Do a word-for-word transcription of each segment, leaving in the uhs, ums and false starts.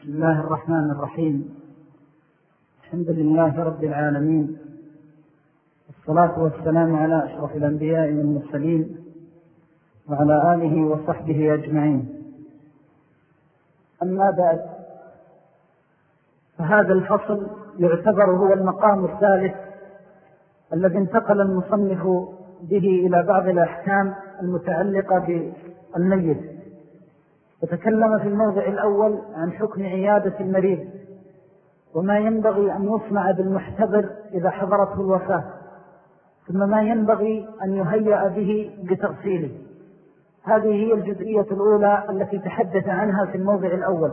بسم الله الرحمن الرحيم. الحمد لله رب العالمين، والصلاة والسلام على أشرف الأنبياء والمرسلين وعلى آله وصحبه أجمعين. أما بعد، فهذا الفصل يعتبر هو المقام الثالث الذي انتقل المصنف به إلى بعض الأحكام المتعلقة بالميت. وتكلم في الموضع الأول عن حكم عيادة المريض وما ينبغي أن يصنع بالمحتضر إذا حضرته الوفاة، ثم ما ينبغي أن يهيأ به لتغسيله. هذه هي الجزئية الأولى التي تحدث عنها في الموضع الأول.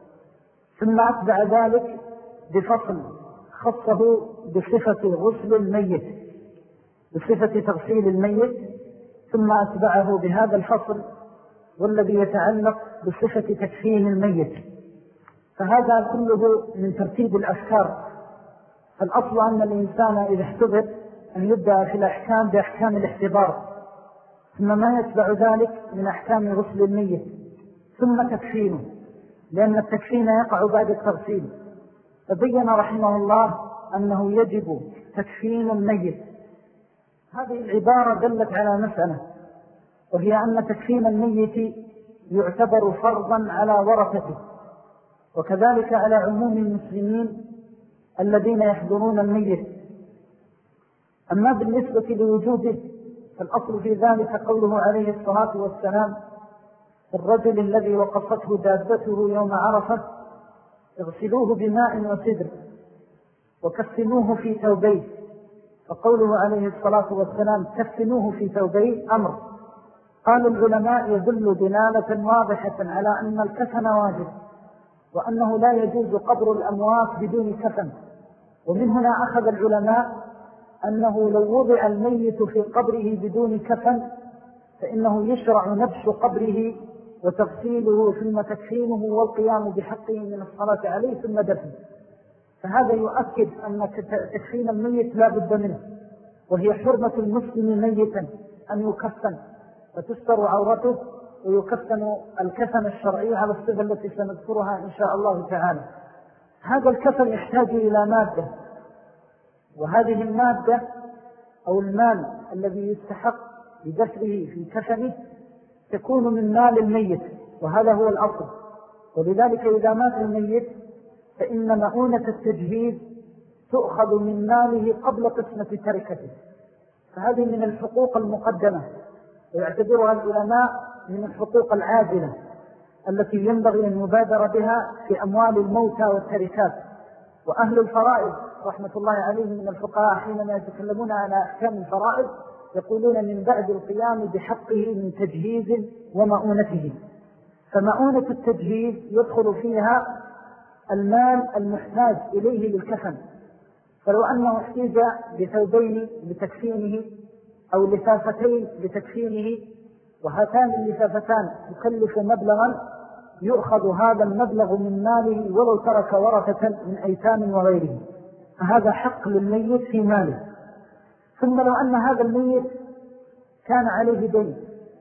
ثم أتبع ذلك بفصل خصه بصفة غسل الميت، بصفة تغسيل الميت، ثم أتبعه بهذا الفصل والذي يتعلق بصفة تكفين الميت. فهذا كله من ترتيب الأفكار. فالأصل أن الإنسان إذا احتضر أن يبدأ في الأحكام بأحكام الاحتضار، ثم ما يتبع ذلك من أحكام غسل الميت، ثم تكفينه، لأن التكفين يقع بعد التغسيل. فبين رحمه الله أنه يجب تكفين الميت. هذه العبارة دلت على مسألة، وهي أن تكفين الميت يعتبر فرضا على ورثته، وكذلك على عموم المسلمين الذين يحضرون الميت. أما بالنسبة لوجوده فالأصل في ذلك قوله عليه الصلاة والسلام: الرجل الذي وقفته دابته يوم عرفة اغسلوه بماء وسدر وكفنوه في ثوبيه. فقوله عليه الصلاة والسلام كفنوه في ثوبيه أمر. قال العلماء يدل دلالة واضحة على أن الكفن واجب، وأنه لا يجوز قبر الأموات بدون كفن. ومن هنا أخذ العلماء أنه لو وضع الميت في قبره بدون كفن فإنه يشرع نبش قبره وتغسيله ثم تكفينه والقيام بحقه من الصلاة عليه ثم دفنه. فهذا يؤكد أن تكفين الميت لا بد منه، وهي حرمة المسلم ميتا أن يكفن فتستر عورته ويكفن الكفن الشرعي على الصفة التي سنذكرها إن شاء الله تعالى. هذا الكفن يحتاج إلى مادة، وهذه المادة أو المال الذي يستحق بدفعه في كفنه تكون من مال الميت، وهذا هو الأصل. ولذلك إذا مات الميت فإن مؤونة التجهيز تؤخذ من ماله قبل قسمة تركته. فهذه من الحقوق المقدمة، ويعتبرها العلماء من الحقوق العاجلة التي ينبغي أن يبادر بها في أموال الموتى والتركات. وأهل الفرائض رحمة الله عليهم من الفقهاء حينما يتكلمون على أحكام الفرائض يقولون من بعد القيام بحقه من تجهيز ومؤونته. فمؤونة التجهيز يدخل فيها المال المحتاج إليه للكفن. فلو أنه احتاج بثوبين لتكفينه أو لثافتين لتكفينه، وهاتان اللثافتان تكلف مبلغا، يؤخذ هذا المبلغ من ماله ولو ترك ورثة من أيتام وغيره، فهذا حق للميت في ماله. ثم لو أن هذا الميت كان عليه دين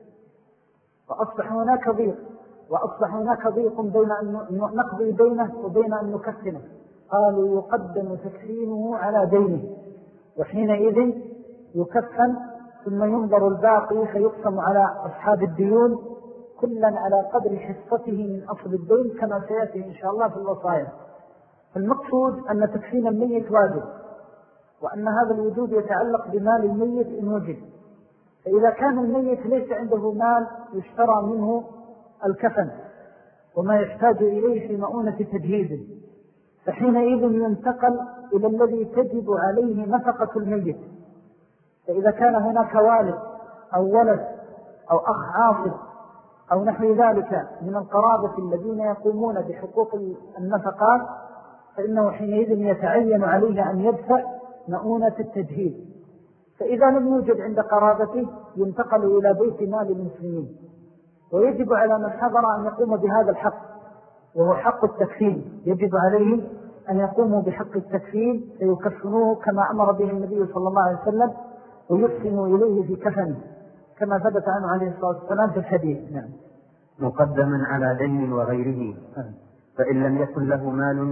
وأصبح هناك ضيق وأصبح هناك ضيق بين أن نقضي دينه وبين أن نكفنه، قالوا يقدم تكفينه على دينه، وحينئذ يكفن ثم ينظر الباقي فيقسم على أصحاب الديون كلا على قدر حصته من أصل الدين كما سيأتي إن شاء الله في الوصايا. فالمقصود أن تكفين الميت واجب، وأن هذا الوجود يتعلق بمال الميت إن وجد. فإذا كان الميت ليس عنده مال يشترى منه الكفن وما يحتاج إليه في مؤونة تجهيزه، فحينئذ ينتقل إلى الذي تجب عليه نفقة الميت. فإذا كان هناك والد أو ولد أو أخ عاصب أو نحو ذلك من القرابة الذين يقومون بحقوق النفقات، فإنه حينئذ يتعين عليه أن يدفع مؤونة التجهيز. فإذا لم يوجد عند قرابته ينتقل إلى بيت مال المسلمين، ويجب على من حضر أن يقوم بهذا الحق، وهو حق التكفين. يجب عليه أن يقوموا بحق التكفين فيكفنوه كما أمر به النبي صلى الله عليه وسلم، ويقسموا إليه في كفنه كما ثبت عنه عليه الصلاة والسلام في الحديث. نعم. مقدما على دين وغيره. فإن لم يكن له مال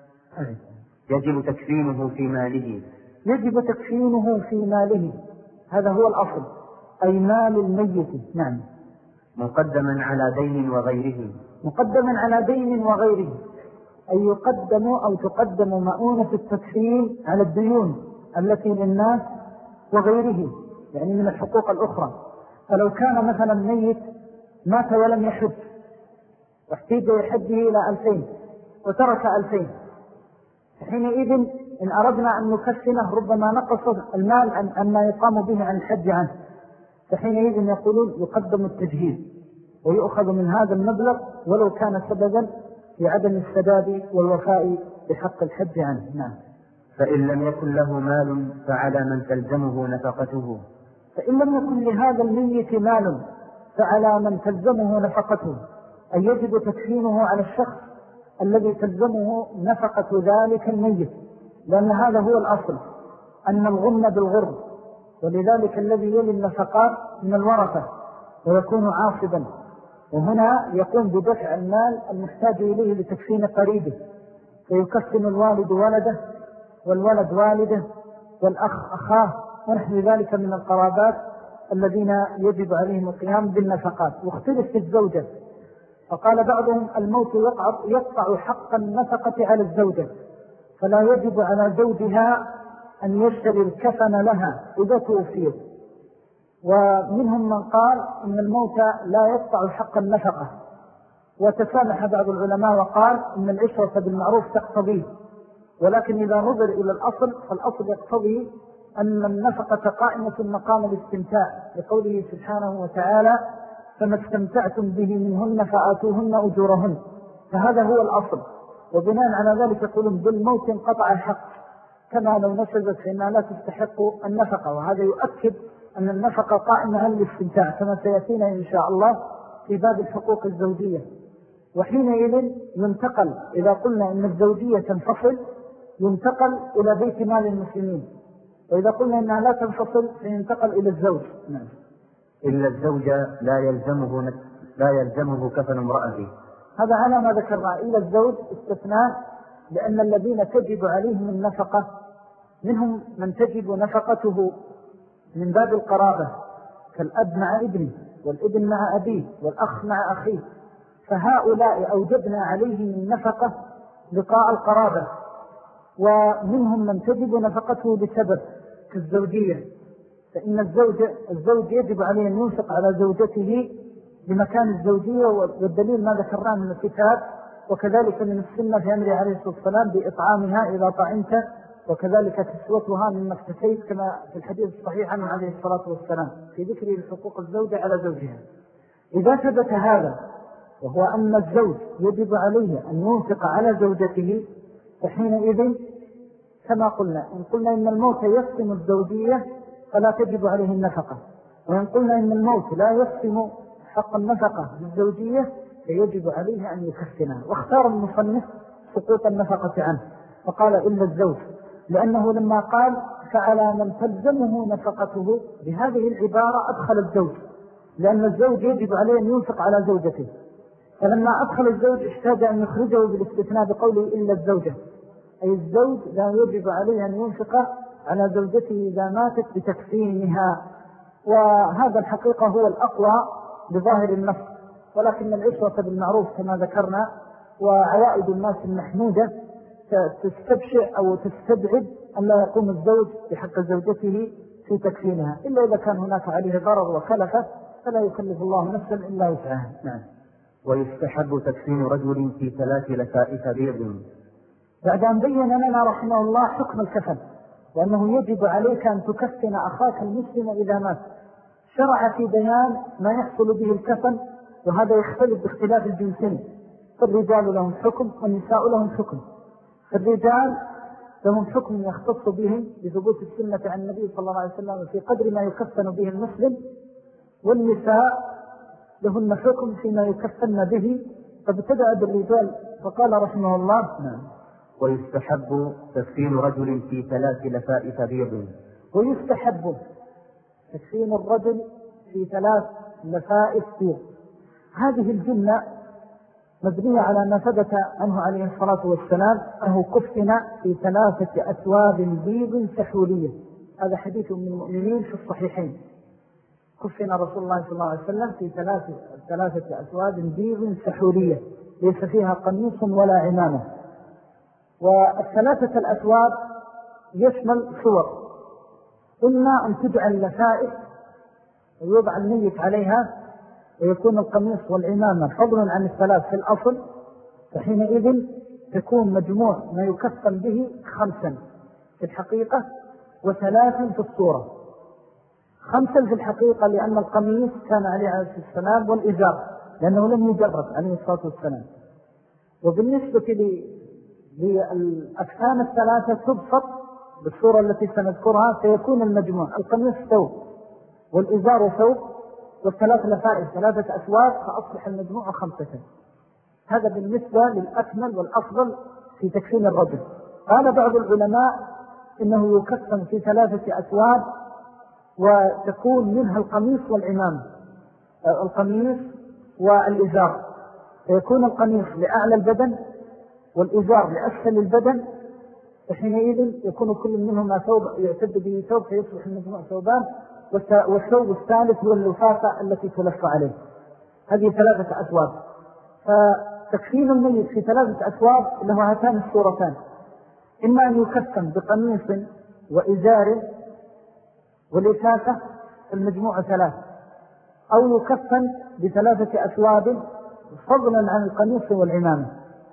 يجب تكفينه في ماله. يجب تكفينه في ماله، هذا هو الأصل، أي مال الميت. نعم. مقدما على دين وغيره. مقدما على دين وغيره، أي يقدم أو تقدم مؤونة التكفين على الديون التي للناس وغيره، يعني من الحقوق الأخرى. فلو كان مثلا ميت مات ولم يحج واحتاج يحجه إلى ألفين وترك ألفين، حينئذ إن أردنا أن نكفنه ربما نقص المال عن عما يقام به عن الحج عنه، فحينئذ يقولون يقدم التجهيز ويؤخذ من هذا المبلغ ولو كان سببا في عدم السداد والوفاء بحق الحج عنه. نعم. فإن لم يكن له مال فعلى من تلزمه نفقته. فإن لم يكن لهذا الميت مال فعلى من تلزمه نفقته، أي يجب تكفينه على الشخص الذي تلزمه نفقة ذلك الميت، لأن هذا هو الأصل، أن الغم بالغرب، ولذلك الذي يلي النفقات من الورثة ويكون عاصبا، وهنا يقوم بدفع المال المحتاج إليه لتكفين قريبه، فيكفن الوالد ولده والولد والده والأخ أخاه ونحن ذلك من القرابات الذين يجب عليهم القيام بالنفقات. واختلف في الزوجة، فقال بعضهم الموت يقع, يقطع حق النفقة على الزوجة، فلا يجب على زوجها أن يشتري الكفن لها إذا توفيت. ومنهم من قال إن الموت لا يقطع حق النفقة، وتسامح بعض العلماء وقال إن العشرة بالمعروف تقتضيه، ولكن إذا نظر إلى الأصل فالأصل يقتضي أن النفقة قائمة مقام الاستمتاع، لقوله سبحانه وتعالى فما استمتعتم به منهن فآتوهن أجورهن، فهذا هو الأصل. وبناء على ذلك يقولون بالموت انقطع الحق، كما لو نشزت فإنها لا تستحق النفقة، وهذا يؤكد أن النفقة قائمة على الاستمتاع كما سيأتينا إن شاء الله في باب الحقوق الزوجية. وحينئذ ينتقل، إذا قلنا إن الزوجية تنفصل ينتقل إلى بيت مال المسلمين، وإذا قلنا إنها لا تنفصل فينتقل إلى الزوج. نعم. إلا الزوج لا يلزمه لا يلزمه كفن امرأته، هذا على ما ذكرنا. إلا الزوج استثناء، لأن الذين تجب عليهم النفقة منهم من تجب نفقته من باب القرابة، كالأب مع ابنه والابن مع أبيه والأخ مع أخيه، فهؤلاء أوجبنا عليهم النفقة لقاء القرابة. ومنهم من تجب نفقته بسبب كالزوجية، فإن الزوج, الزوج يجب عليه أن ينفق على زوجته بمكان الزوجية، والدليل ما ذكرناه من الكتاب، وكذلك من السنة في أمر عليه الصلاة والسلام بإطعامها إذا طعمت، وكذلك كسوتها مما اكتسيت، كما في الحديث الصحيح عنه عليه الصلاة والسلام في ذكر حقوق الزوجة على زوجها. إذا ثبت هذا، وهو أن الزوج يجب عليه أن ينفق على زوجته، فحينئذ كما قلنا إن قلنا إن الموت يقسم الزوجية فلا تجب عليه النفقة، وإن قلنا إن الموت لا يقسم حق النفقة للزوجية فيجب عليه أن يكفنها. واختار المصنف سقوط النفقة عنه فقال إلا الزوج، لأنه لما قال فعلى من تلزمه نفقته بهذه العبارة أدخل الزوج، لأن الزوج يجب عليه أن ينفق على زوجته، فلما أدخل الزوج احتاج أن يخرجه بالاستثناء بقوله إلا الزوجة، أي الزوج لا يجب عليه أن ينفق على زوجته إذا ماتت بتكفينها. وهذا الحقيقة هو الأقوى بظاهر النص، ولكن العشرة بالمعروف كما ذكرنا وعوائد الناس المحمودة تستبشع أو تستبعد أن لا يقوم الزوج بحق زوجته في تكفينها، إلا إذا كان هناك عليه ضرر وكلفة فلا يكلف الله نفسا إلا وسعها. نعم. ويستحب تكفين رجل في ثلاث لفائف بيض. بعد أن بين لنا رحمه الله حكم الكفن، وأنه يجب عليك أن تكفن أخاك المسلم إذا مات، شرع في بيان ما يحصل به الكفن، وهذا يختلف باختلاف الجنسين، فالرجال لهم حكم والنساء لهم حكم. فالرجال لهم حكم يختص بهم بثبوت السنة عن النبي صلى الله عليه وسلم في قدر ما يكفن به المسلم، والنساء لهن حكم فيما يكفن به، فابتدأ بالرجال فقال رحمه الله نعم. ويستحب تكفين رجل في ثلاث لفائف بيض. ويستحب تكفين الرجل في ثلاث لفائف بيض. هذه الجملة مبنية على ما ثبت عنه عليه الصلاة والسلام أنه كفن في ثلاثة أثواب بيض سحولية. هذا حديث من المؤمنين في الصحيحين. كفن رسول الله صلى الله عليه وسلم في ثلاثة, ثلاثة أثواب بيض سحولية ليس فيها قميص ولا عمامة. والثلاثة الأثواب يشمل صور، إما أن تجعل لفائف ويوضع الميت عليها ويكون القميص والعمامة فضلا عن الثلاث في الأصل، فحينئذ تكون مجموع ما يكفن به خمسا في الحقيقة وثلاثا في الصورة. خمسا في الحقيقة لأن القميص كان عليه عليه السلام والإزار لأنه لم يجرب عليه الصلاة والسلام. وبالنسبة للأكفان الثلاثة تبسط بالصورة التي سنذكرها، سيكون المجموع القميص ثوب والإزار ثوب والثلاث لفائف ثلاثة أثواب، فأصبح المجموع خمسة. هذا بالنسبة للأكمل والأفضل في تكفين الرجل. قال بعض العلماء إنه يكفن في ثلاثة أثواب وتكون منها القميص والعمام، القميص والإزار، فيكون القميص لأعلى البدن والإزار لأسفل البدن، فحينئذ يكون كل منهما ثوب يعتد به ثوب فيصبح المجموع ثوبان، والثوب الثالث هو اللفافة التي تلف عليه. هذه ثلاثة أثواب. فتكفين الميت في ثلاثة أثواب له هاتان الصورتان، إما أن يكفن بقميص وإزار ولفافة المجموع ثلاث، أو يكفن بثلاثة أثواب فضلا عن القميص والعمامة.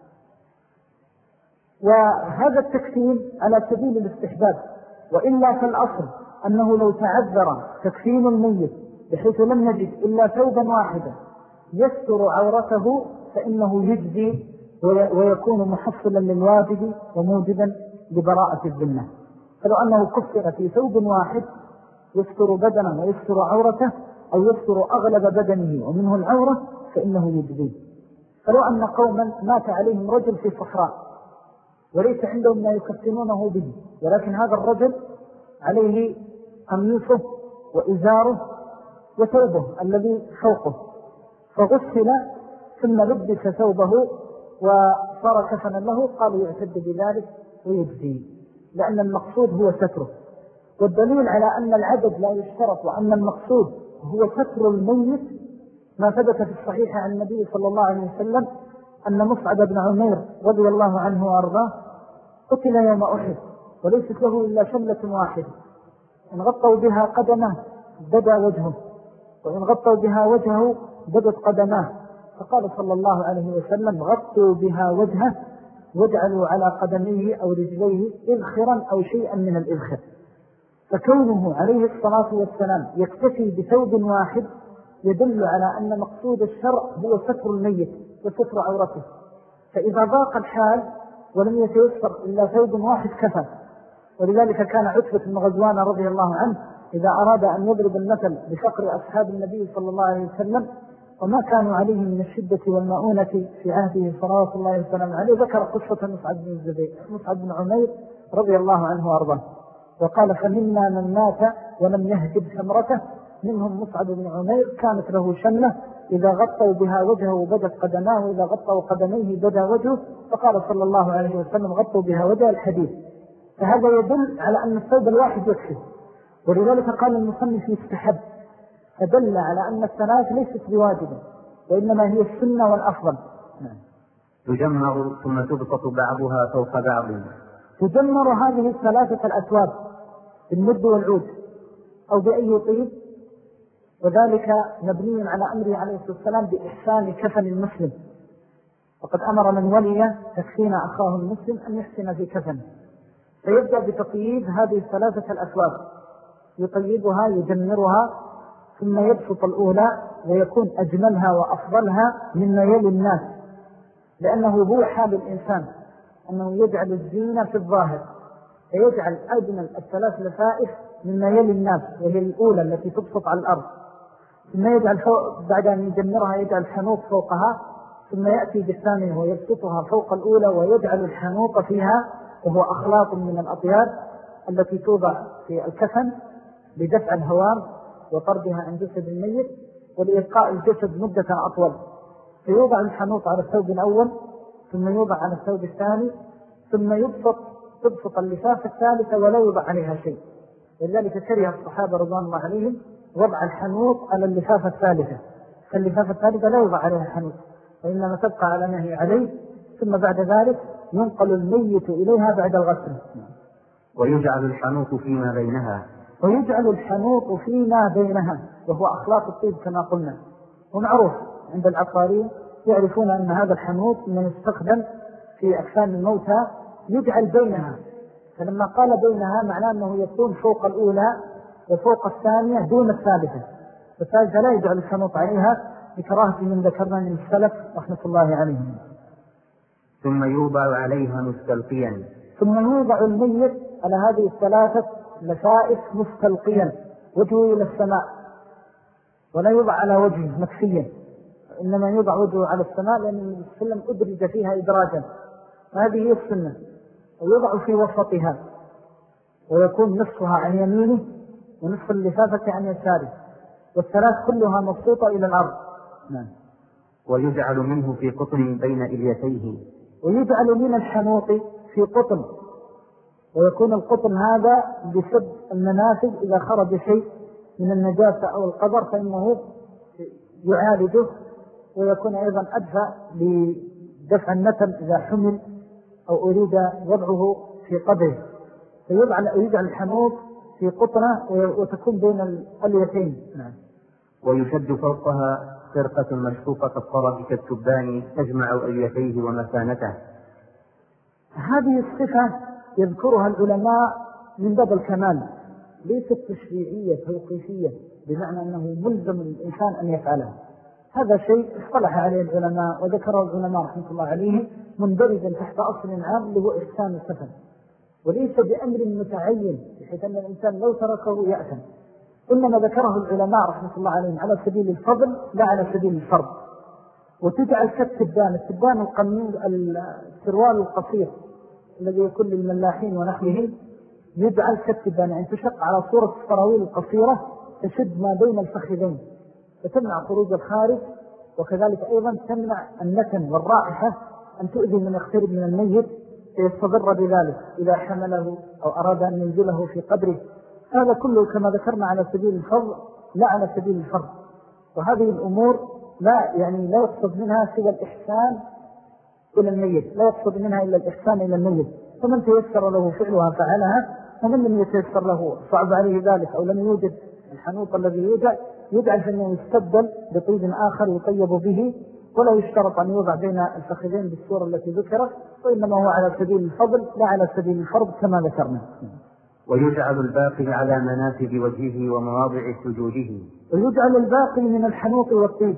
وهذا التكفين على سبيل الاستحباب، وإلا فالأصل أنه لو تعذر تكفين الميت بحيث لم نجد إلا ثوبا واحدا يستر عورته فإنه يجزي ويكون محصلا للواجب وموجبا لبراءة الذمة. فلو أنه كفر في ثوب واحد يستر بدنه ويستر عورته أو يستر أغلب بدنه ومنه العورة فإنه يجزي. فلو أن قوما مات عليهم رجل في صحراء وليس عندهم ما يكفنونه به، ولكن هذا الرجل عليه قميصه وإزاره وثوبه الذي فوقه، فغسل ثم لبس ثوبه وصار كفنا له، قالوا يعتد بذلك ويجزي، لأن المقصود هو ستره. والدليل على أن العدد لا يشترط وأن المقصود هو ستر الميت ما ثبت في الصحيح عن النبي صلى الله عليه وسلم أن مصعب بن عمير رضي الله عنه وأرضاه قتل يوم أحد وليست له إلا شملة واحدة، إن غطوا بها قدمه بدا وجهه، وإن غطوا بها وجهه بدت قدماه، فقال صلى الله عليه وسلم غطوا بها وجهه واجعلوا على قدميه أو رجليه إذخرا أو شيئا من الإذخر. فكونه عليه الصلاة والسلام يكتفي بثوب واحد يدل على أن مقصود الشرع هو ستر الميت وستر عورته، فإذا ضاق الحال ولم يتيسر إلا ثوب واحد كفى. ولذلك كان عتبة بن غزوان رضي الله عنه إذا أراد أن يضرب المثل بفقر أصحاب النبي صلى الله عليه وسلم وما كانوا عليه من الشدة والمؤونة في عهده صلى الله عليه وسلم عليه، ذكر قصة مصعب بن الزبير مصعب بن عمير رضي الله عنه وأرضاه، وقال فمنا من مات ولم يهجب شمرته، منهم مصعب بن عمير كانت له شملة إذا غطوا بها وجهه بدت قدماه وإذا غطوا قدميه بدا وجهه، فقال صلى الله عليه وسلم غطوا بها وجه الحديث. فهذا يدل على أن الثوب الواحد يكفي، ولذلك قال المصنف يستحب، فدل على أن الثلاث ليست بواجبة وإنما هي السنة والأفضل. تجمر ثم تبسط بعضها فوق بعض. تجمر هذه الثلاثة الأثواب بالمد والعود أو بأي طيب، وذلك مبني على أمره عليه الصلاة والسلام بإحسان كفن المسلم، وقد أمر من ولي تكفين أخاه المسلم أن يحسن في كفنه، فيبدأ بتطييب هذه الثلاثة الأثواب، يطيبها يجمرها ثم يبسط الأولى ويكون أجملها وأفضلها مما يلي الناس، لأنه هو حال الإنسان أنه يجعل الزينة في الظاهر، فيجعل أجمل الثلاث لفائف مما يلي الناس وهي الأولى التي تبسط على الأرض، ثم يجعل فوق بعد أن يجمرها يجعل حنوط فوقها، ثم يأتي بالثانية ويبسطها فوق الأولى ويجعل الحنوط فيها، وهو أخلاط من الأطياب التي توضع في الكفن لدفع الهوام وطردها عن جسد الميت ولإبقاء الجسد مدة أطول. فيوضع الحنوط على الثوب الأول، ثم يوضع على الثوب الثاني، ثم يبسط تبسط اللفافة الثالثة ولا يوضع عليها شيء. لذلك كره الصحابة رضوان الله عليهم وضع الحنوط على اللفافة الثالثة، فاللفافة الثالثة لا يوضع عليها حنوط، وإنما تبقى على ما هي عليه، ثم بعد ذلك ينقل الميت إليها بعد الغسل. ويجعل الحنوط فيما بينها ويجعل الحنوط فيما بينها، وهو أخلاق الطيب كما قلنا، ومعروف عند العطارين يعرفون أن هذا الحنوط من يستخدم في أكفان الموتى يجعل بينها، فلما قال بينها معناه أنه يكون فوق الأولى وفوق الثانية دون الثالثة، فالثالثة لا يجعل الحنوط عليها بكراهة من ذكرنا من السلف رحمة الله عليهم. ثم يوضع عليها مستلقيا ثم يوضع الميت على هذه الثلاثة لفائف مستلقيا وجهه إلى السماء، ولا يوضع على وجهه مكفيا، إنما يوضع وجهه على السماء، لأن النبي صلى الله عليه وسلم أدرج فيها إدراجا، وهذه هي السنة. ويوضع في وسطها، ويكون نصفها عن يمينه ونصف اللفافة عن يساره، والثلاث كلها مبسوطة إلى الأرض. نعم. ويجعل منه في قطن بين إليتيه، ويجعل من الحنوط في قطن، ويكون القطن هذا بسد المنافذ، إذا خرج شيء من النجاسة أو القدر فإنه يعالجه، ويكون أيضا أدفع لدفع النتن إذا حمل أو أريد وضعه في قبره، فيجعل الحنوط في قطنة وتكون بين الأليتين. نعم. ويشد فوقها خرقة مشقوقة الطرف كالتبان تجمع أليتيه ومكانته. هذه الصفة يذكرها العلماء من باب الكمال، ليست تشريعية توقيفية بمعنى أنه ملزم الإنسان أن يفعلها، هذا شيء اصطلح عليه العلماء وذكره العلماء رحمة الله عليهم مندرجا تحت أصل عام اللي هو إحسان السفن، وليس بأمر متعين بحيث أن الإنسان لو تركه يأثم، إنما ذكره العلماء رحمة الله عليهم على سبيل الفضل لا على سبيل الفرض. وتجعل كالتبان، التبان القميص السروال القصير الذي يكون للملاحين ونحوهم، يجعل كالتبان، يعني تشق على صورة السراويل القصيرة تشد ما بين الفخذين وتمنع خروج الخارج، وكذلك أيضا تمنع النتن والرائحة أن تؤذي من يقترب من الميت فيستضر بذلك إذا حمله أو أراد أن ينزله في قبره. هذا كله كما ذكرنا على سبيل الفضل لا على سبيل الفرض، وهذه الأمور لا يعني لا يقصد منها سوى الإحسان إلى الميت، لا يقصد منها إلا الإحسان إلى الميت، فمن تيسر له فعلها فعلها، ومن لم يتيسر له صعب عليه ذلك أو لم يوجد الحنوط الذي يوجد يجعل فإنه يستبدل بطيب آخر يطيب به، ولا يشترط أن يوضع بين الفخذين بالصورة التي ذكرت، وإنما هو على سبيل الفضل لا على سبيل الفرض كما ذكرنا. ويجعل الباقي على منافذ وجهه ومواضع سجوده. ويجعل الباقي من الحنوط والطيب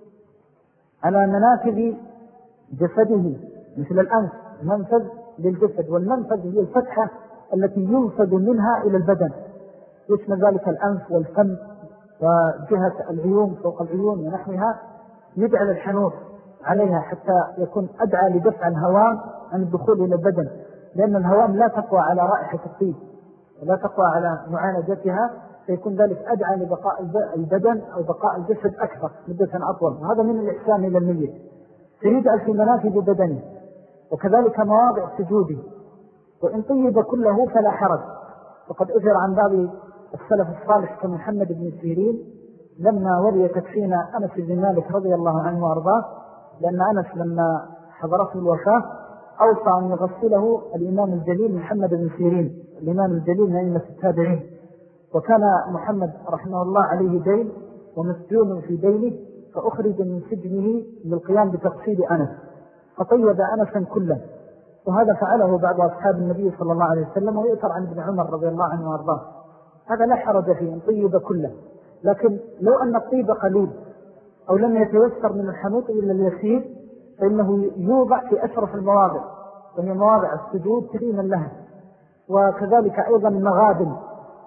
على منافذ جسده، مثل الأنف منفذ للجسد، والمنفذ هي الفتحة التي ينفذ منها إلى البدن، يشمل ذلك الأنف والفم وجهة العيون فوق العيون ونحوها، يجعل الحنوط عليها حتى يكون أدعى لدفع الهوام عن الدخول إلى البدن، لأن الهوام لا تقوى على رائحة الطيب ولا تقوى على معالجتها، فيكون ذلك أدعى لبقاء البدن أو بقاء الجسد أكثر مدة أطول، وهذا من الإحسان إلى الميت. فيجعل في منافذ بدنه وكذلك مواضع سجوده، وإن طيب كله فلا حرج. وقد أثر عن بعض السلف الصالح كمحمد بن سيرين لما ولي تكفين أنس بن مالك رضي الله عنه وأرضاه، لأن أنس لما حضرته الوفاة أوصى أن يغسله الإمام الجليل محمد بن سيرين، الإمام الجليل من أئمة التابعين، وكان محمد رحمه الله عليه دين ومسجون في دينه، فأخرج من سجنه للقيام بتغسيل أنس، فطيب أنسا كله، وهذا فعله بعض أصحاب النبي صلى الله عليه وسلم، ويؤثر عن ابن عمر رضي الله عنه وأرضاه. هذا لا حرج فيه أن طيب كله، لكن لو أن الطيب قليل أو لم يتيسر من الحنوط إلا اليسير فإنه يوضع في أشرف المواضع، وهي مواضع السجود تريما لها، وكذلك أيضا المغابن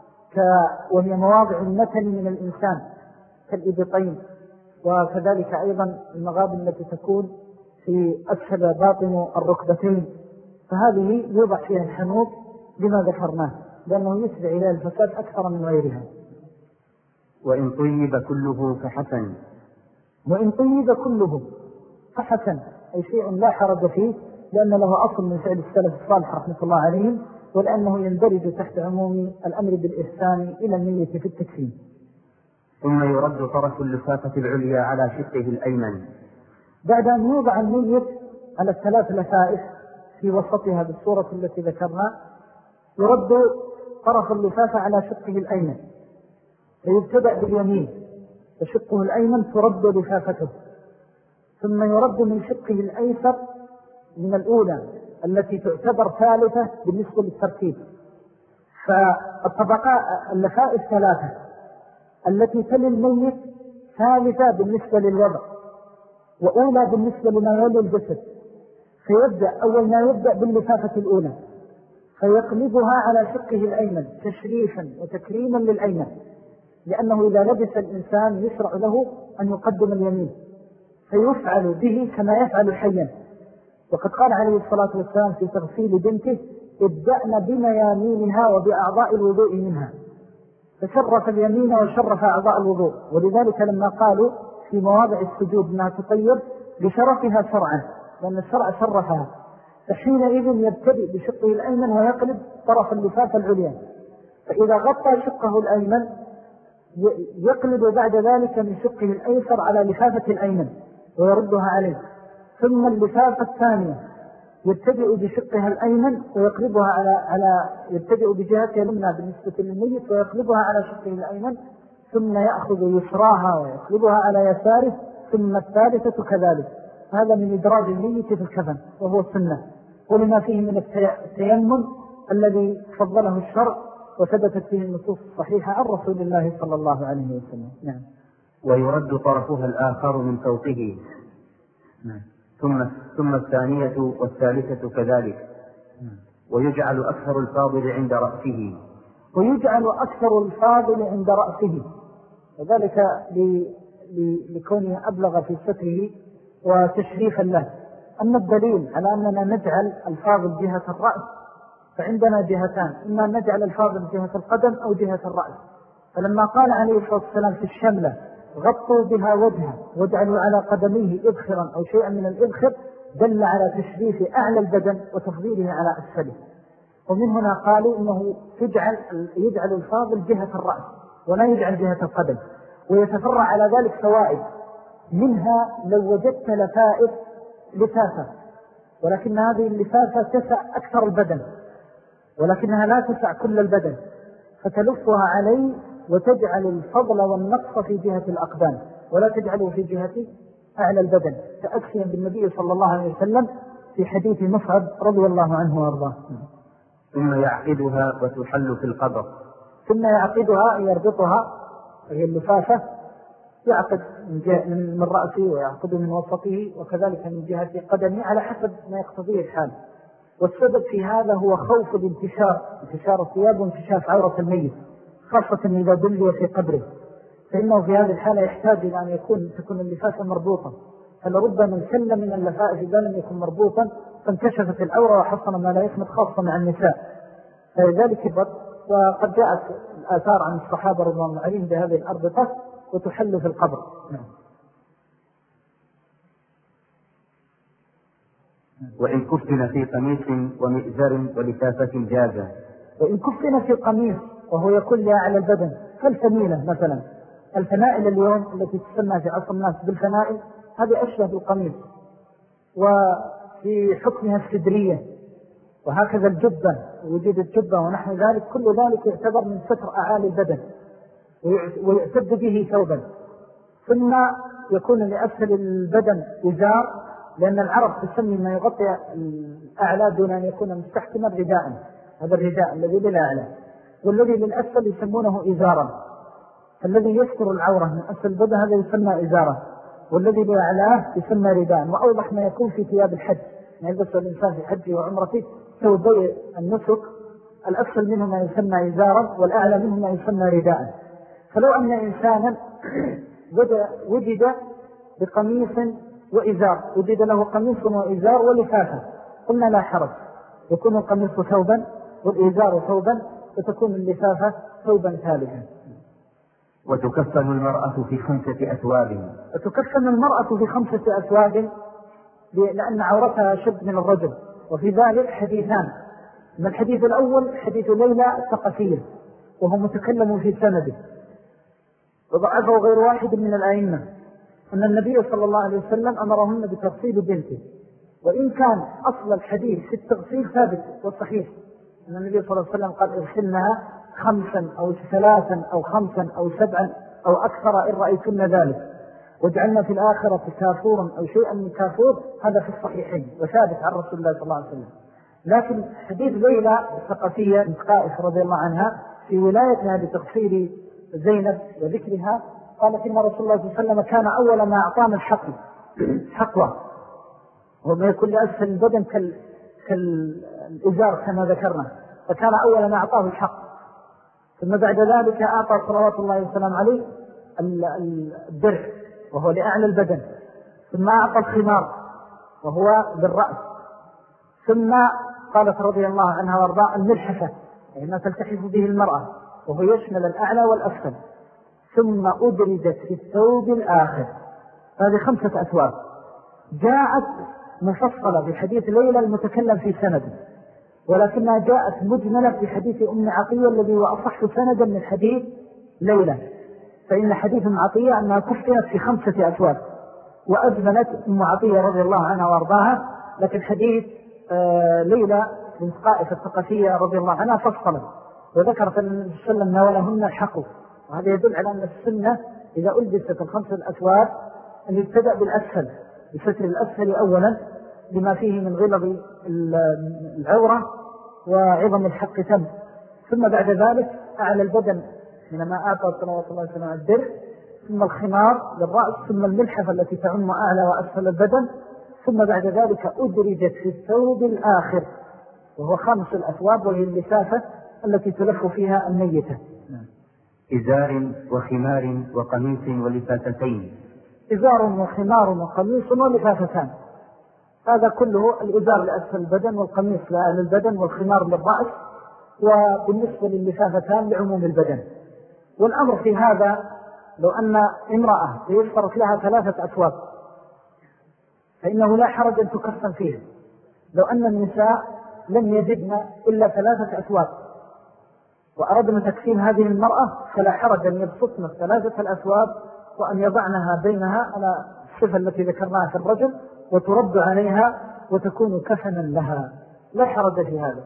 وهي مواضع النتن من الإنسان كالإبطين، وكذلك أيضا المغابن التي تكون في أسفل باطن الركبتين، فهذه يوضع فيها الحنوط لما ذكرناه، لأنه يسرع إلى الفساد أكثر من غيرها. وإن طيب كله فحسن. وإن طيب كله، فحسن، أي شيء لا حرج فيه، لأن له أصل من فعل السلف الصالح رحمة الله عليهم، ولأنه يندرج تحت عموم الأمر بالإحسان إلى النية في التكفين. ثم يرد طرف اللفافة العليا على شقه الأيمن بعد أن يوضع النية على الثلاث لفائف في وسطها بالصورة التي ذكرنا، يرد طرف اللفافة على شقه الأيمن، فيبتدأ باليمين فشقه الأيمن ترد لفافته، ثم يرد من شقه الأيسر من الأولى التي تعتبر ثالثة بالنسبة للترتيب. فالطبقاء اللفائف ثلاثة، التي تلي الميت ثالثة بالنسبة للوضع، وأولى بالنسبة لما يلي الجسد. فيبدأ أول ما يبدأ باللفافة الأولى فيقلبها على شقه الأيمن تشريفا وتكريما للأيمن، لأنه إذا لبس الإنسان يشرع له أن يقدم اليمين، فيفعل به كما يفعل حيا. وقد قال عليه الصلاة والسلام في تغسيل بنته: ابدأنا بميامينها وبأعضاء الوضوء منها، فشرف اليمين وشرف أعضاء الوضوء. ولذلك لما قالوا في مواضع السجود أنها تطيب لشرفها شرعا، لأن الشرع شرفها، فحينئذ يبتدئ بشقه الأيمن ويقلب طرف اللفافة العليا، فإذا غطى شقه الأيمن يقلب بعد ذلك من شقه الأيسر على لفافة الأيمن ويردها عليه، ثم اللفافة الثانية يبتدئ بشقها الأيمن ويقلبها على على يبتدئ بجهتها اليمنى بالنسبة للميت ويقلبها على شقه الأيمن، ثم يأخذ يسراها ويقلبها على يساره، ثم الثالثة كذلك. هذا من إدراج الميت في الكفن وهو السنة، ولما فيه من التيمم الذي فضله الشرع وثبتت فيه النصوص الصحيحة عن رسول الله صلى الله عليه وسلم. نعم. ويرد طرفها الآخر من فوقه. نعم. ثم ثم الثانية والثالثة كذلك. ويجعل أكثر الفاضل عند رأسه. ويجعل أكثر الفاضل عند رأسه، وذلك لكونه أبلغ في ستره وتشريفا له. أما الدليل على أننا نجعل الفاضل جهة الرأس فعندنا جهتان، إما نجعل الفاضل جهة القدم أو جهة الرأس. فلما قال عليه الصلاة والسلام في الشملة: غطوا بها وجهه واجعلوا على قدميه إبخرا أو شيئا من الإبخر، دل على تشريف أعلى البدن وتفضيله على أسفله. ومن هنا قالوا إنه تجعل يجعل الفاضل جهة الرأس ولا يجعل جهة القدم. ويتفرع على ذلك فوائد، منها لو وجدت لفائف لفافة ولكن هذه اللفافة تسع أكثر البدن ولكنها لا تسع كل البدن، فتلفها عليه وتجعل الفضل والنقص في جهة الأقدام ولا تجعله في جهة أعلى البدن، تأكسيا بالنبي صلى الله عليه وسلم في حديث مصعب رضي الله عنه وارضاه. ثم يعقدها وتحل في القبر. ثم يعقدها يربطها، هي اللفافة، يعقد من رأسه ويعقد من وسطه وكذلك من جهة قدمه على حسب ما يقتضيه الحال. والسبب في هذا هو خوف الانتشار، انتشار الثياب وانتشاف عورة الميت، خاصة إذا دلي في قبره، فإنه في هذه الحالة يحتاج إلى أن يكون تكون اللفافة مربوطة، فلربما سل من اللفائف إذا لم يكن مربوطا فانكشفت العورة وحصل ما لا يخمد، خاصة مع النساء. فلذلك وقد جاءت الآثار عن الصحابة رضي الله عنهم بهذه الأربطة وتحل في القبر. وإن كفن في قميص ومئزر ولفافة جازة. وإن كفن في قميص وهو يكون لأعلى البدن كالفنيلة مثلا، الفنائل اليوم التي تسمى في عصر الناس بالفنائل هذه أشبه بالقميص، وفي حكمها السدرية، وهكذا الجبة وجود الجبة ونحو ذلك، كل ذلك يعتبر من ستر أعالي البدن ويعتد به ثوبا. ثم يكون لأسفل البدن إزار، لأن العرب تسمي ما يغطي الأعلى دون أن يكون مستحكما رداء، هذا الرداء الذي للأعلى، والذي للأسفل يسمونه إزارا. فالذي يستر العورة من أسفل البدن هذا يسمى إزارا، والذي لأعلاه يسمى رداء. وأوضح ما يكون في ثياب الحج، يلبس الإنسان في حجه وعمرته ثوبي النسك، الأسفل منه ما يسمى إزارا والأعلى منه ما يسمى رداء. فلو أن إنسانا وجد بقميص وإزار، وجد له قميص وإزار ولفافة، قلنا لا حرج، يكون القميص ثوبا والإزار ثوبا وتكون اللفافة ثوبا ثالثا. وتكفن المرأة في خمسة أثواب. وتكفن المرأة في خمسة أثواب، لأن عورتها أشد من الرجل. وفي ذلك حديثان. من الحديث الأول حديث ليلى الثقفية وهو متكلم في سنده وضعفه غير واحد من الأئمة، أن النبي صلى الله عليه وسلم أمرهن بتغسيل بنته، وإن كان أصل الحديث في التغسيل ثابت والصحيح أن النبي صلى الله عليه وسلم قال اغسلنها خمسا أو ثلاثا أو خمسا أو سبعا أو أكثر إن رأيتن ذلك، وجعلنا في الآخرة كافورا أو شيئا من كافور. هذا في الصحيحين وثابت عن رسول الله صلى الله عليه وسلم. لكن حديث ليلى الثقفية من طائف رضي الله عنها في ولايتها بتغسيل زينب وذكرها قالت إن رسول الله صلى الله عليه وسلم كان أول ما أعطانا الحقل حقوة، وما يكون لأسفل البدن كالإزار كما ذكرنا، فكان أول ما أعطاه الحق. ثم بعد ذلك أعطى صلوات الله وسلم عليه الدرع وهو لأعلى البدن، ثم أعطى الخمار وهو بالرأس، ثم قالت رضي الله عنها وارضاء الملحفة يعني ما تلتحف به المرأة وهو يشمل الأعلى والأسفل، ثم أدرجت في الثوب الآخر. هذه خمسة أثواب جاءت مفصلة في حديث ليلى المتكلم في سنده، ولكنها جاءت مجملة في حديث أم عطية الذي هو أصح سندا من حديث ليلى. فإن حديث أم عطية أنها كفت في خمسة أثواب وأجملت أم عطية رضي الله عنها وارضاها، لكن حديث آه ليلى من طائفة الثقفية رضي الله عنها فصلت وذكرت أن النبي صلى الله عليه وسلم ناولهن الحقوا. وهذا يدل على أن السنة إذا ألبست الخمسة الأثواب أن يبتدأ بالأسفل بستر الأسفل أولا لما فيه من غلظ العورة وعظم الحق تم، ثم بعد ذلك أعلى البدن من ما أعطى صلى الله عليه وسلم الدرع، ثم الخمار للرأس، ثم الملحفة التي تعم أعلى وأسفل البدن، ثم بعد ذلك أدرجت في الثوب الآخر وهو خمس الأثواب وهي اللسافة التي تلف فيها الميتة. إزار وخمار وقميص ولفافتين. إزار وخمار وقميص ولفافتان، هذا كله الإزار لأسفل البدن والقميص لأعلى البدن والخمار للرأس، وبالنسبة للفافتان لعموم البدن. والأمر في هذا لو أن امرأة يشترط لها ثلاثة أثواب فإنه لا حرج أن تكفن فيها. لو أن النساء لم يجدن إلا ثلاثة أثواب وأردنا تكفين هذه المرأة فلا حرج أن يبسطن الثلاثة الأثواب وأن يضعنها بينها على الصفة التي ذكرناها في الرجل وترد عليها وتكون كفنا لها، لا حرج في هذا.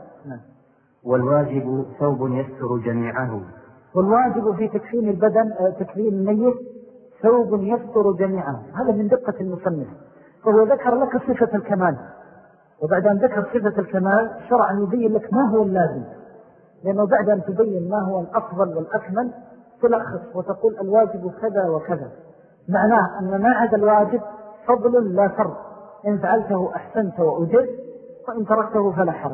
والواجب ثوب يستر جميعه. والواجب في تكفين البدن تكفين الميت ثوب يستر جميعه. هذا من دقة المصنف، فهو ذكر لك صفة الكمال، وبعد أن ذكر صفة الكمال شرع أن يبين لك ما هو اللازم، لأنه بعد أن تبين ما هو الأفضل والأكمل تلخص وتقول الواجب كذا وكذا، معناه أن ما عدا الواجب فضل لا فرض، إن فعلته أحسنت وأجر وإن تركته فلا حرج.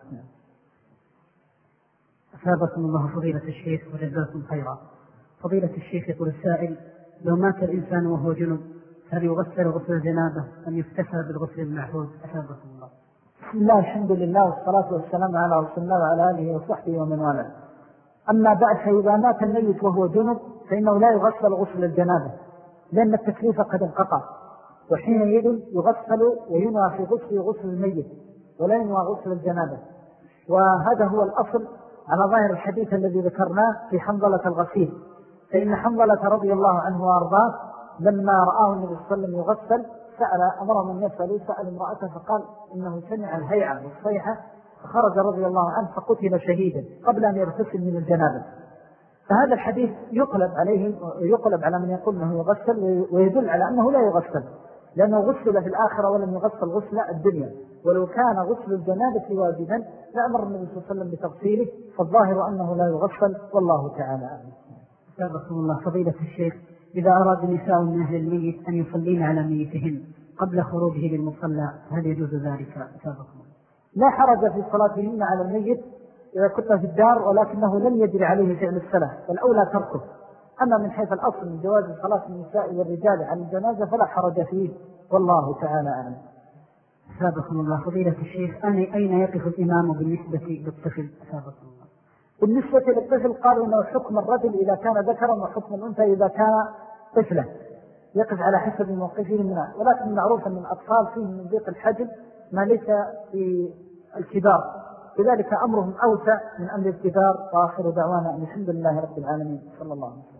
أثابكم الله فضيلة الشيخ وجزاكم خيرا. فضيلة الشيخ يقول السائل: لو مات الإنسان وهو جنب هل يغسل غسل الجنابة أم يكتفى بالغسل المعهود؟ أثابكم الله. بسم الله الحمد لله والصلاة والسلام على رسول الله وعلى آله وصحبه ومن والاه. أما بعد، فإذا مات الميت وهو جنب فإنه لا يغسل غسل الجنابة لأن التكليف قد انقطع، وحينئذ يغسل وينوى في غسل غسل الميت ولا ينوى غسل الجنابة. وهذا هو الأصل على ظاهر الحديث الذي ذكرناه في حنظلة الغسيل، فإن حنظلة رضي الله عنه وارضاه لما رآه النبي صلى الله عليه وسلم يغسل سأل أمر من يسأل سأل امرأته فقال إنه سمع الهيعة والصيحة فخرج رضي الله عنه فقتل شهيدا قبل أن يغتسل من الجنابة. فهذا الحديث يقلب عليه يقلب على من يقول أنه يغسل ويدل على أنه لا يغسل، لأنه غسل في الآخرة ولم يغسل غسل الدنيا، ولو كان غسل الجنابة واجبا لأمر النبي صلى الله عليه وسلم بتغسيله، فالظاهر أنه لا يغسل والله تعالى أعلم. أثابكم الله فضيلة الشيخ: إذا أراد النساء من أهل الميت أن يصلين على ميتهن قبل خروجه للمصلى هل يجوز ذلك؟ أثابكم الله. لا حرج في صلاتهن على الميت إذا كنت في الدار ولكنه لم يجري عليه فعل الصلاة، فالأولى تركه. أما من حيث الأصل من جواز صلاة النساء والرجال على الجنازة فلا حرج فيه والله تعالى أعلم. أثابكم الله فضيلة الشيخ: أين يقف الإمام بالنسبة للطفل؟ أثابكم الله. بالنسبة للطفل قالوا أنه حكم الرجل إذا كان ذكرا وحكم الأنثى إذا كان طفلا، يقف على حسب موقفهم منها، ولكن معروف أن الأطفال فيهم من ضيق الحجم ما ليس في الكبار، لذلك أمرهم أوسع من أمر الكبار. وآخر دعوانا أن الحمد لله رب العالمين، صلى الله عليه وسلم.